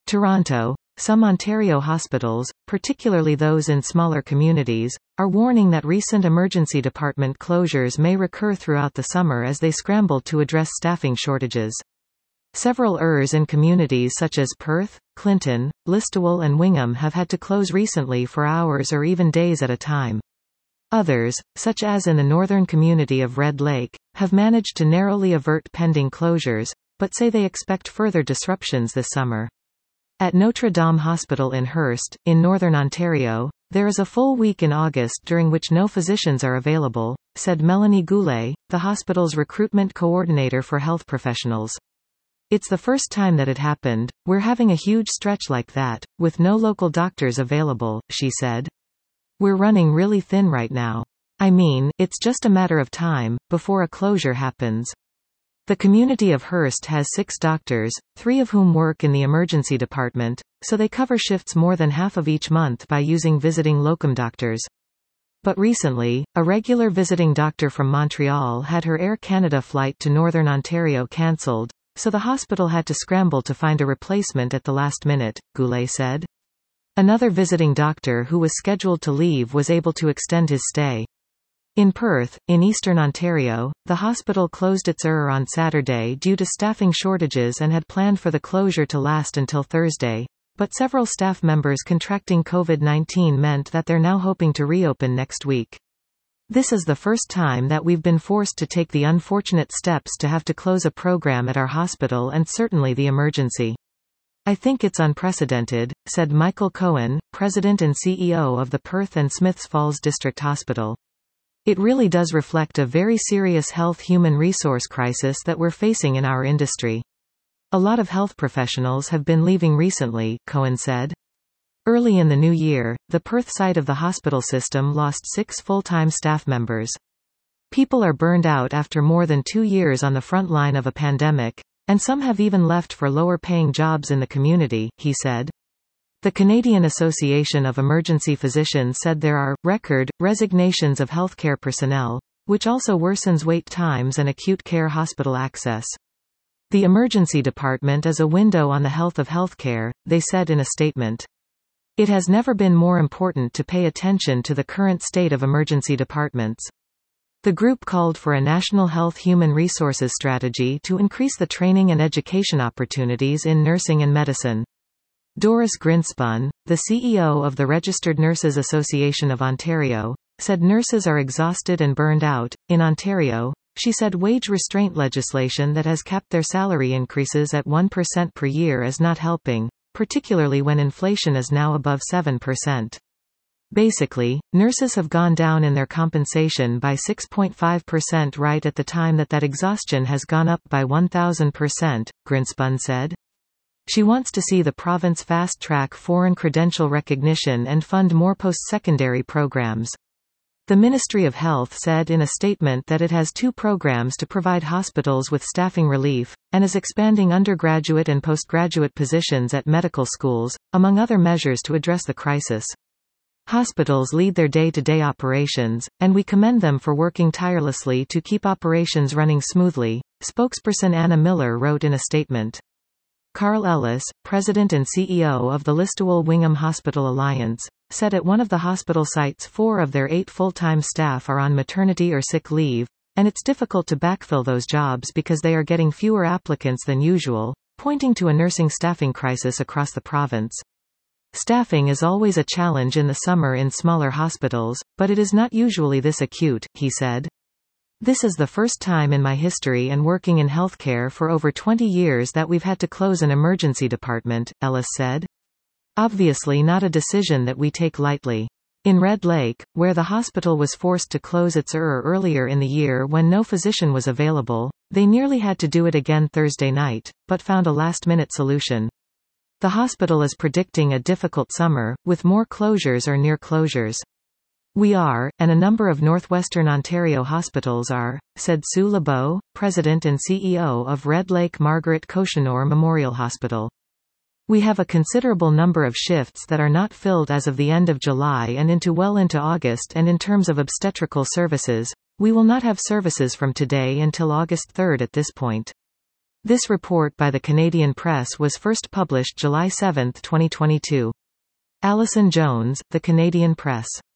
Toronto. Some Ontario hospitals, particularly those in smaller communities, are warning that recent emergency department closures may recur throughout the summer as they scramble to address staffing shortages. Several ERs in communities such as Perth, Clinton, Listowel and Wingham have had to close recently for hours or even days at a time. Others, such as in the northern community of Red Lake, have managed to narrowly avert pending closures, but say they expect further disruptions this summer. At Notre Dame Hospital in Hearst, in northern Ontario, there is a full week in August during which no physicians are available, said Melanie Goulet, the hospital's recruitment coordinator for health professionals. It's the first time that it happened. We're having a huge stretch like that, with no local doctors available, she said. We're running really thin right now. I mean, it's just a matter of time before a closure happens. The community of Hearst has 6 doctors, 3 of whom work in the emergency department, so they cover shifts more than half of each month by using visiting locum doctors. But recently, a regular visiting doctor from Montreal had her Air Canada flight to Northern Ontario cancelled, so the hospital had to scramble to find a replacement at the last minute, Goulet said. Another visiting doctor who was scheduled to leave was able to extend his stay. In Perth, in eastern Ontario, the hospital closed its ER on Saturday due to staffing shortages and had planned for the closure to last until Thursday, but several staff members contracting COVID-19 meant that they're now hoping to reopen next week. This is the first time that we've been forced to take the unfortunate steps to have to close a program at our hospital and certainly the emergency. I think it's unprecedented, said Michael Cohen, president and CEO of the Perth and Smiths Falls District Hospital. It really does reflect a very serious health human resource crisis that we're facing in our industry. A lot of health professionals have been leaving recently, Cohen said. Early in the new year, the Perth side of the hospital system lost 6 full-time staff members. People are burned out after more than 2 years on the front line of a pandemic, and some have even left for lower-paying jobs in the community, he said. The Canadian Association of Emergency Physicians said there are record resignations of healthcare personnel, which also worsens wait times and acute care hospital access. The emergency department is a window on the health of healthcare, they said in a statement. It has never been more important to pay attention to the current state of emergency departments. The group called for a national health human resources strategy to increase the training and education opportunities in nursing and medicine. Doris Grinspun, the CEO of the Registered Nurses Association of Ontario, said nurses are exhausted and burned out. In Ontario, she said wage restraint legislation that has capped their salary increases at 1% per year is not helping, particularly when inflation is now above 7%. Basically, nurses have gone down in their compensation by 6.5% right at the time that exhaustion has gone up by 1,000%, Grinspun said. She wants to see the province fast-track foreign credential recognition and fund more post-secondary programs. The Ministry of Health said in a statement that it has 2 programs to provide hospitals with staffing relief, and is expanding undergraduate and postgraduate positions at medical schools, among other measures to address the crisis. Hospitals lead their day-to-day operations, and we commend them for working tirelessly to keep operations running smoothly, spokesperson Anna Miller wrote in a statement. Carl Ellis, president and CEO of the Listowel Wingham Hospital Alliance, said at one of the hospital sites 4 of their 8 full-time staff are on maternity or sick leave, and it's difficult to backfill those jobs because they are getting fewer applicants than usual, pointing to a nursing staffing crisis across the province. Staffing is always a challenge in the summer in smaller hospitals, but it is not usually this acute, he said. This is the first time in my history and working in healthcare for over 20 years that we've had to close an emergency department, Ellis said. Obviously not a decision that we take lightly. In Red Lake, where the hospital was forced to close its ER earlier in the year when no physician was available, they nearly had to do it again Thursday night, but found a last-minute solution. The hospital is predicting a difficult summer, with more closures or near closures. We are, and a number of northwestern Ontario hospitals are, said Sue LeBeau, president and CEO of Red Lake Margaret Cochinor Memorial Hospital. We have a considerable number of shifts that are not filled as of the end of July and into August, and in terms of obstetrical services, we will not have services from today until August 3 at this point. This report by the Canadian Press was first published July 7, 2022. Alison Jones, The Canadian Press.